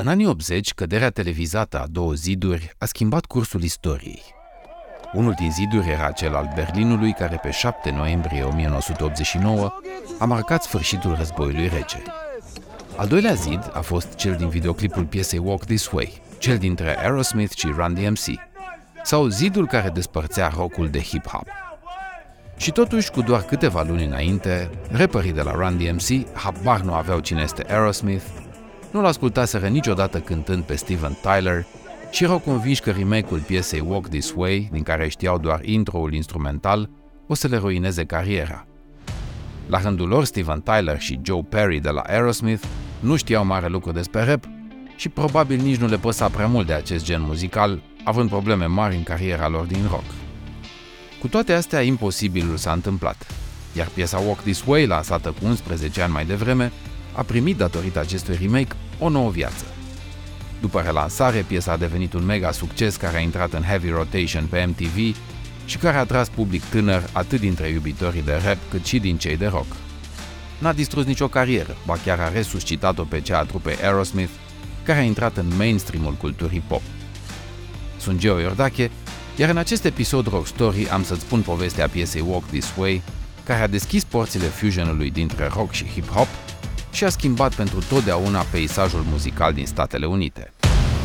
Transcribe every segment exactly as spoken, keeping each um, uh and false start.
În anii optzeci, căderea televizată a două ziduri a schimbat cursul istoriei. Unul din ziduri era cel al Berlinului, care pe șapte noiembrie o mie nouă sute optzeci și nouă a marcat sfârșitul războiului rece. Al doilea zid a fost cel din videoclipul piesei Walk This Way, cel dintre Aerosmith și Run D M C, sau zidul care despărțea rockul de hip-hop. Și totuși, cu doar câteva luni înainte, rapperii de la Run D M C habar nu aveau cine este Aerosmith, nu-l ascultaseră niciodată cântând pe Steven Tyler și erau convinși că remake-ul piesei Walk This Way, din care știau doar intro-ul instrumental, o să le ruineze cariera. La rândul lor, Steven Tyler și Joe Perry de la Aerosmith nu știau mare lucru despre rap și probabil nici nu le păsa prea mult de acest gen muzical, având probleme mari în cariera lor din rock. Cu toate astea, imposibilul s-a întâmplat, iar piesa Walk This Way, lansată cu unsprezece ani mai devreme, a primit, datorită acestui remake, o nouă viață. După relansare, piesa a devenit un mega succes care a intrat în heavy rotation pe M T V și care a atras public tânăr atât dintre iubitorii de rap cât și din cei de rock. N-a distrus nicio carieră, ba chiar a resuscitat-o pe cea a trupei Aerosmith, care a intrat în mainstream-ul culturii pop. Sunt Geo Iordache, iar în acest episod Rock Story am să-ți spun povestea piesei Walk This Way, care a deschis porțile fusionului dintre rock și hip-hop și a schimbat pentru totdeauna peisajul muzical din Statele Unite.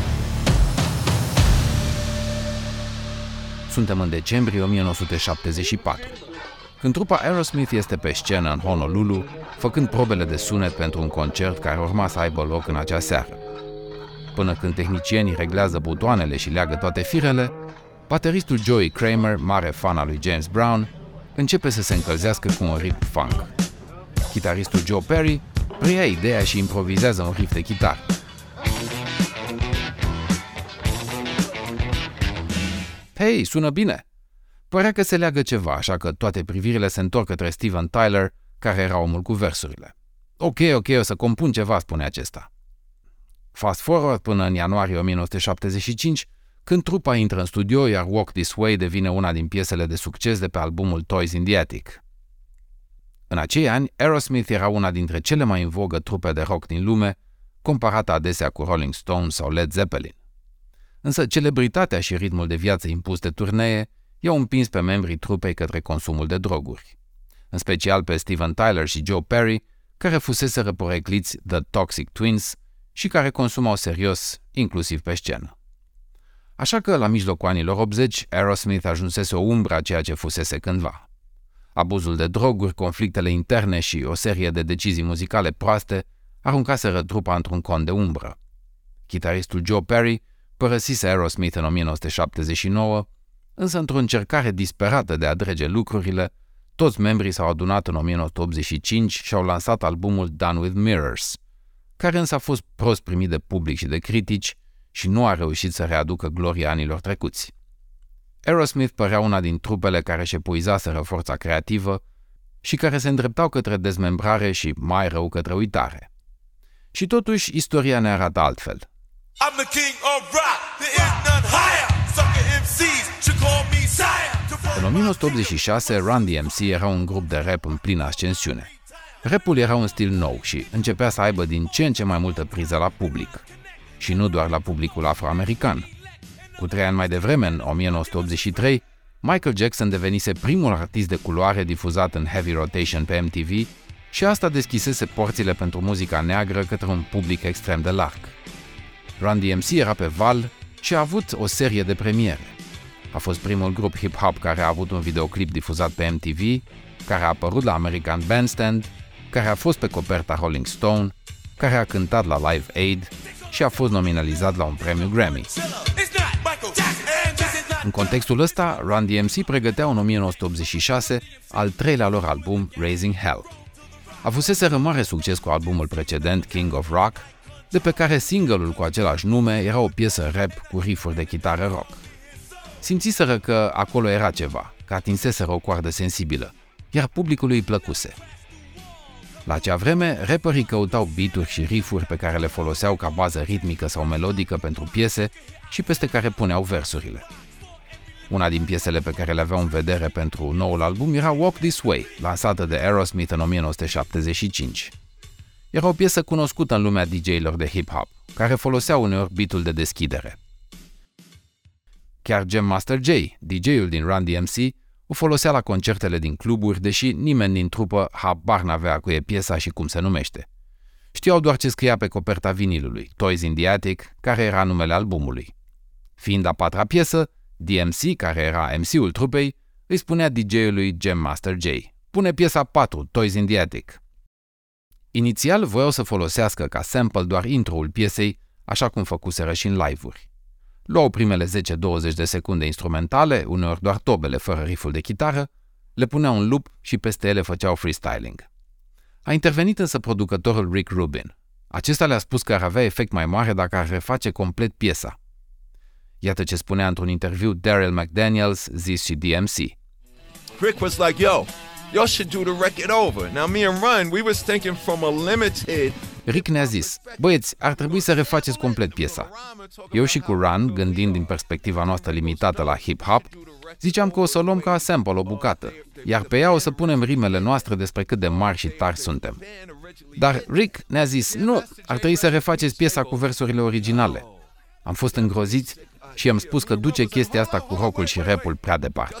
Suntem în decembrie o mie nouă sute șaptezeci și patru, când trupa Aerosmith este pe scenă în Honolulu, făcând probele de sunet pentru un concert care urma să aibă loc în acea seară. Până când tehnicienii reglează butoanele și leagă toate firele, bateristul Joey Kramer, mare fan al lui James Brown, începe să se încălzească cu un riff funk. Chitaristul Joe Perry preia ideea și improvizează un riff de chitară. Hei, sună bine! Părea că se leagă ceva, așa că toate privirile se întorc către Steven Tyler, care era omul cu versurile. Ok, ok, o să compun ceva, spune acesta. Fast forward până în ianuarie o mie nouă sute șaptezeci și cinci, când trupa intră în studio, iar Walk This Way devine una din piesele de succes de pe albumul Toys in the Attic. În acei ani, Aerosmith era una dintre cele mai în vogă trupe de rock din lume, comparată adesea cu Rolling Stones sau Led Zeppelin. Însă celebritatea și ritmul de viață impus de turnee i-au împins pe membrii trupei către consumul de droguri, în special pe Steven Tyler și Joe Perry, care fuseseră porecliți The Toxic Twins și care consumau serios, inclusiv pe scenă. Așa că, la mijlocul anilor optzeci, Aerosmith ajunsese o umbră a ceea ce fusese cândva. Abuzul de droguri, conflictele interne și o serie de decizii muzicale proaste aruncaseră trupa într-un cont de umbră. Chitaristul Joe Perry părăsise Aerosmith în o mie nouă sute șaptezeci și nouă, însă într-o încercare disperată de a drege lucrurile, toți membrii s-au adunat în o mie nouă sute optzeci și cinci și au lansat albumul Done with Mirrors, care însă a fost prost primit de public și de critici și nu a reușit să readucă gloria anilor trecuți. Aerosmith părea una din trupele care își epuizaseră forța creativă și care se îndreptau către dezmembrare și, mai rău, către uitare. Și totuși, istoria ne arată altfel. În o mie nouă sute optzeci și șase, Run D M C era un grup de rap în plină ascensiune. Rapul era un stil nou și începea să aibă din ce în ce mai multă priză la public. Și nu doar la publicul afroamerican. Cu trei ani mai devreme, în o mie nouă sute optzeci și trei, Michael Jackson devenise primul artist de culoare difuzat în heavy rotation pe M T V și asta deschisese porțile pentru muzica neagră către un public extrem de larg. Run D M C era pe val și a avut o serie de premiere. A fost primul grup hip-hop care a avut un videoclip difuzat pe M T V, care a apărut la American Bandstand, care a fost pe coperta Rolling Stone, care a cântat la Live Aid și a fost nominalizat la un premiu Grammy. În contextul ăsta, Run D M C pregătea în o mie nouă sute optzeci și șase al treilea lor album, Raising Hell. Avuseseră mare succes cu albumul precedent, King of Rock, de pe care single-ul cu același nume era o piesă rap cu riff-uri de chitară rock. Simțiseră că acolo era ceva, că atinseseră o coardă sensibilă, iar publicului îi plăcuse. La acea vreme, rapperii căutau beat-uri și riff-uri pe care le foloseau ca bază ritmică sau melodică pentru piese și peste care puneau versurile. Una din piesele pe care le aveau în vedere pentru noul album era Walk This Way, lansată de Aerosmith în o mie nouă sute șaptezeci și cinci. Era o piesă cunoscută în lumea D J-ilor de hip-hop, care folosea uneori beat-ul de deschidere. Chiar Jam Master Jay, D J-ul din Run D M C, o folosea la concertele din cluburi, deși nimeni din trupă habar n-avea cu e piesa și cum se numește. Știau doar ce scria pe coperta vinilului, Toys in the Attic, care era numele albumului. Fiind a patra piesă, D M C, care era M C-ul trupei, îi spunea D J-ului Jam Master Jay: pune piesa patru, Toys in the Attic. Inițial voiau să folosească ca sample doar intro-ul piesei, așa cum făcuseră și în live-uri. Luau primele zece douăzeci de secunde instrumentale, uneori doar tobele fără riff-ul de chitară, le puneau în loop și peste ele făceau freestyling. A intervenit însă producătorul Rick Rubin. Acesta le-a spus că ar avea efect mai mare dacă ar reface complet piesa. Iată ce spunea într-un interviu Daryl McDaniels, zis și D M C. Rick was like, yo, y'all should do the record over. Now me and Run, we was thinking from a limited... Rick ne-a zis: băieți, ar trebui să refaceți complet piesa. Eu și cu Run, gândind din perspectiva noastră limitată la hip-hop, ziceam că o să o luăm ca sample o bucată, iar pe ea o să punem rimele noastre despre cât de mari și tari suntem. Dar Rick ne-a zis: nu, ar trebui să refaceți piesa cu versurile originale. Am fost îngroziți și i-am spus că duce chestia asta cu rock-ul și rap-ul prea departe.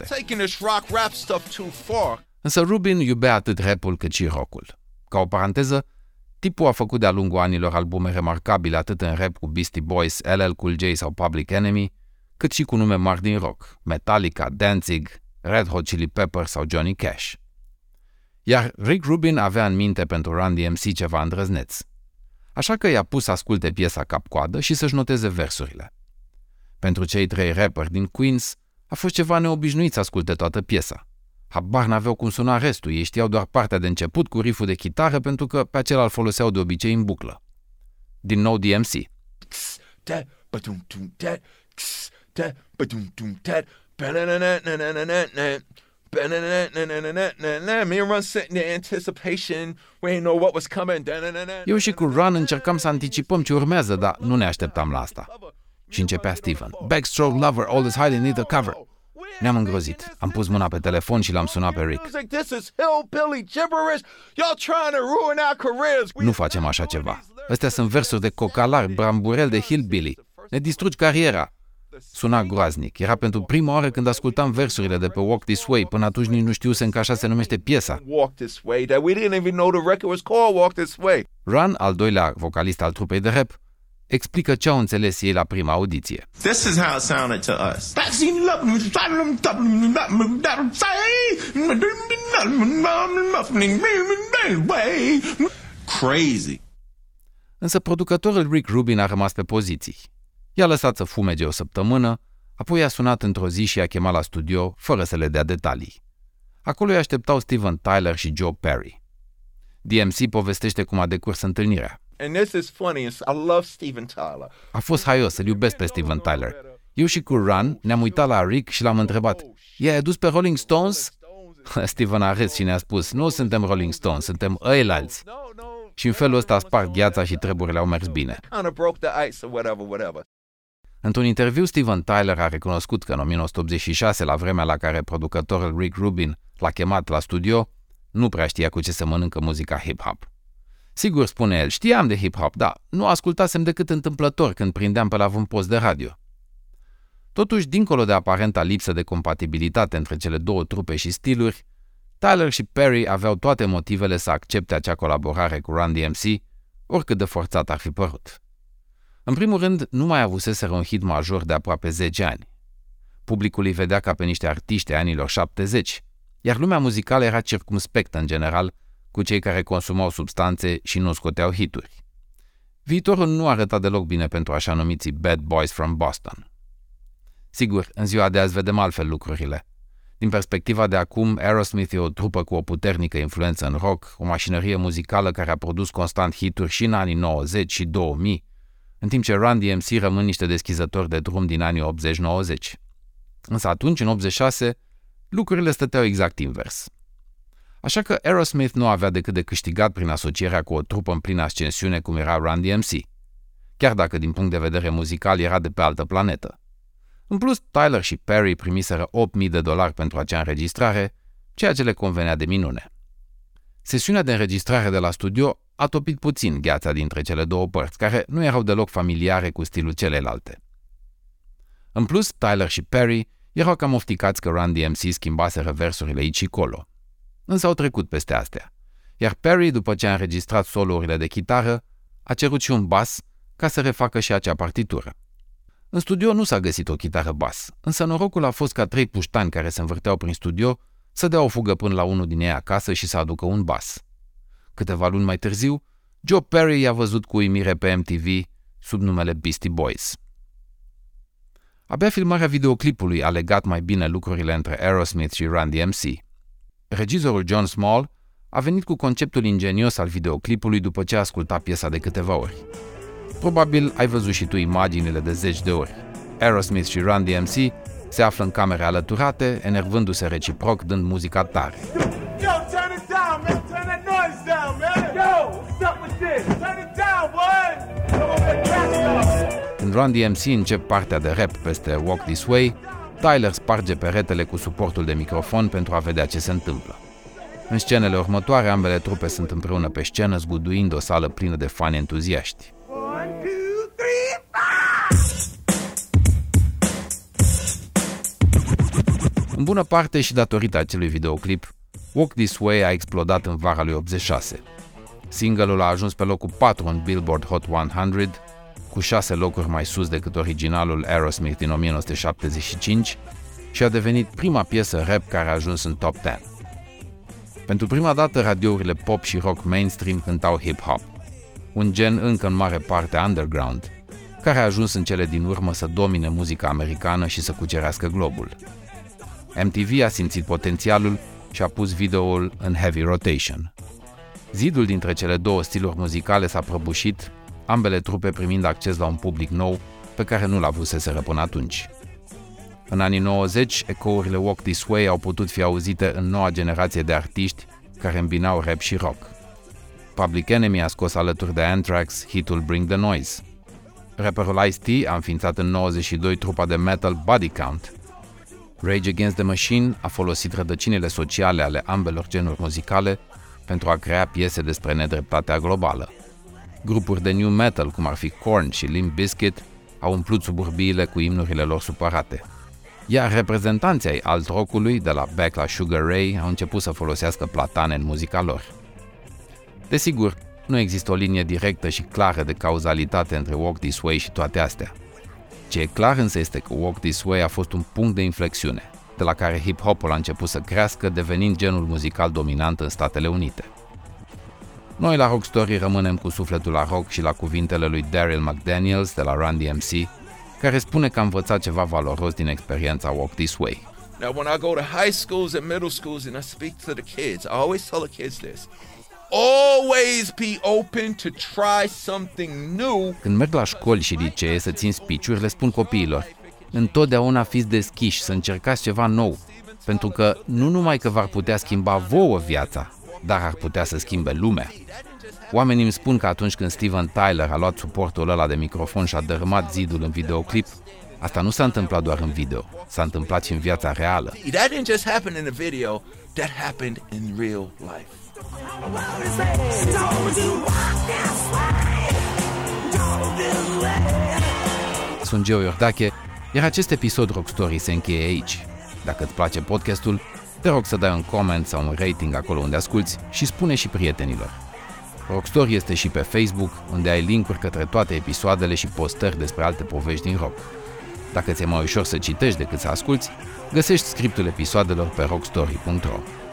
Însă Rubin iubea atât rap-ul cât și rock-ul. Ca o paranteză, tipul a făcut de-a lungul anilor albume remarcabile atât în rap cu Beastie Boys, L L Cool J sau Public Enemy, cât și cu nume mari din rock, Metallica, Danzig, Red Hot Chili Peppers sau Johnny Cash. Iar Rick Rubin avea în minte pentru Run D M C ceva îndrăzneț. Așa că i-a pus să asculte piesa cap-coadă și să-și noteze versurile. Pentru cei trei rapperi din Queens a fost ceva neobișnuit să asculte toată piesa. Habar n-aveau cum suna restul, ei știau doar partea de început cu riff-ul de chitară pentru că pe acela îl foloseau de obicei în buclă. Din nou D M C. Eu și cu Run încercam să anticipăm ce urmează, dar nu ne așteptam la asta. Și începea Steven. Backstroke lover, all is hiding in the cover. Ne-am îngrozit. Am pus mâna pe telefon și l-am sunat pe Rick. Nu facem așa ceva. Astea sunt versuri de cocalar, bramburel de hillbilly. Ne distrugi cariera. Suna groaznic. Era pentru prima oară când ascultam versurile de pe Walk This Way. Până atunci nici nu știusem că așa se numește piesa. Run, al doilea vocalist al trupei de rap, explică ce au înțeles ei la prima audiție. This is how it sounded to us. Crazy. Însă producătorul Rick Rubin a rămas pe poziții. I-a lăsat să fumege o săptămână, apoi a sunat într-o zi și i-a chemat la studio, fără să le dea detalii. Acolo îi așteptau Steven Tyler și Joe Perry. D M C povestește cum a decurs întâlnirea. And this is funny, I love Steven Tyler. A fost haios, îl iubesc pe Steven Tyler. Eu și cu Run ne-am uitat la Rick și l-am întrebat: i-ai adus pe Rolling Stones? Steven a râs și ne-a spus: nu suntem Rolling Stones, suntem ăilalți. Și în felul ăsta a spart gheața și treburile au mers bine. Într-un interviu, Steven Tyler a recunoscut că în o mie nouă sute optzeci și șase, la vremea la care producătorul Rick Rubin l-a chemat la studio, nu prea știa cu ce se mănâncă muzica hip-hop. Sigur, spune el, știam de hip-hop, dar nu ascultasem decât întâmplător când prindeam pe la un post de radio. Totuși, dincolo de aparenta lipsă de compatibilitate între cele două trupe și stiluri, Tyler și Perry aveau toate motivele să accepte acea colaborare cu Run D M C, oricât de forțat ar fi părut. În primul rând, nu mai avuseseră un hit major de aproape zece ani. Publicul îi vedea ca pe niște artiști ai anilor șaptezeci, iar lumea muzicală era circumspectă în general cu cei care consumau substanțe și nu scoteau hituri. Viitorul nu arăta deloc bine pentru așa numiții Bad Boys from Boston. Sigur, în ziua de azi vedem altfel lucrurile. Din perspectiva de acum, Aerosmith e o trupă cu o puternică influență în rock, o mașinărie muzicală care a produs constant hituri și în anii nouăzeci și două mii, în timp ce Run D M C rămân niște deschizători de drum din anii optzeci nouăzeci. Însă atunci, în optzeci și șase, lucrurile stăteau exact invers. Așa că Aerosmith nu avea decât de câștigat prin asocierea cu o trupă în plină ascensiune cum era Run D M C, chiar dacă din punct de vedere muzical era de pe altă planetă. În plus, Tyler și Perry primiseră opt mii de dolari pentru acea înregistrare, ceea ce le convenea de minune. Sesiunea de înregistrare de la studio a topit puțin gheața dintre cele două părți, care nu erau deloc familiare cu stilul celelalte. În plus, Tyler și Perry erau cam ofticați că Run D M C schimbaseră versurile aici și colo. Însă au trecut peste astea. Iar Perry, după ce a înregistrat solourile de chitară, a cerut și un bas ca să refacă și acea partitură. În studio nu s-a găsit o chitară bas, însă norocul a fost ca trei puștani care se învârteau prin studio să dea o fugă până la unul din ei acasă și să aducă un bas. Câteva luni mai târziu, Joe Perry i-a văzut cu uimire pe M T V sub numele Beastie Boys. Abia filmarea videoclipului a legat mai bine lucrurile între Aerosmith și Run D M C. Regizorul John Small a venit cu conceptul ingenios al videoclipului după ce a ascultat piesa de câteva ori. Probabil ai văzut și tu imaginile de zeci de ori. Aerosmith și Run D M C se află în camere alăturate, enervându-se reciproc, dând muzica tare. Când Run D M C încep partea de rap peste Walk This Way, Tyler sparge peretele cu suportul de microfon pentru a vedea ce se întâmplă. În scenele următoare, ambele trupe sunt împreună pe scenă, zguduind o sală plină de fani entuziaști. În bună parte și datorită acelui videoclip, Walk This Way a explodat în vara lui optzeci și șase. Single-ul a ajuns pe locul patru în Billboard Hot o sută, cu șase locuri mai sus decât originalul Aerosmith din nouăsprezece șaptezeci și cinci și a devenit prima piesă rap care a ajuns în top zece. Pentru prima dată, radiourile pop și rock mainstream cântau hip-hop, un gen încă în mare parte underground, care a ajuns în cele din urmă să domine muzica americană și să cucerească globul. M T V a simțit potențialul și a pus videoul în heavy rotation. Zidul dintre cele două stiluri muzicale s-a prăbușit, ambele trupe primind acces la un public nou pe care nu l-avuseseră până atunci. În anii nouăzeci, ecourile Walk This Way au putut fi auzite în noua generație de artiști care îmbinau rap și rock. Public Enemy a scos alături de Anthrax hitul Bring the Noise. Rapperul Ice-T a înființat în nouăzeci și doi trupa de metal Body Count. Rage Against the Machine a folosit rădăcinile sociale ale ambelor genuri muzicale pentru a crea piese despre nedreptatea globală. Grupuri de new metal, cum ar fi Korn și Limp Bizkit, au umplut suburbiile cu imnurile lor supărate. Iar reprezentanții ai alt rockului, de la Beck la Sugar Ray, au început să folosească platane în muzica lor. Desigur, nu există o linie directă și clară de cauzalitate între Walk This Way și toate astea. Ce e clar însă este că Walk This Way a fost un punct de inflexiune, de la care hip-hopul a început să crească, devenind genul muzical dominant în Statele Unite. Noi la Rock Story rămânem cu sufletul la rock și la cuvintele lui Daryl McDaniels de la Run D M C, care spune că a învățat ceva valoros din experiența Walk This Way. Now, when I go to high schools and middle schools and I speak to the kids, I always tell the kids this. Always be open to try something new. Când merg la școli și licee să țin speech-uri, le spun copiilor: întotdeauna fiți deschiși să încercați ceva nou, pentru că nu numai că v-ar putea schimba vouă viața, dar ar putea să schimbe lumea. Oamenii îmi spun că atunci când Steven Tyler a luat suportul ăla de microfon și a dărâmat zidul în videoclip, asta nu s-a întâmplat doar în video, s-a întâmplat și în viața reală. That didn't just happen in the video, that happened in real life. Sunt Geo Iordache, iar acest episod Rock Story se încheie aici. Dacă îți place podcastul, te rog să dai un comment sau un rating acolo unde asculți și spune și prietenilor. Rock Story este și pe Facebook, unde ai linkuri către toate episoadele și postări despre alte povești din rock. Dacă ți-e mai ușor să citești decât să asculți, găsești scriptul episoadelor pe rock story punct ro.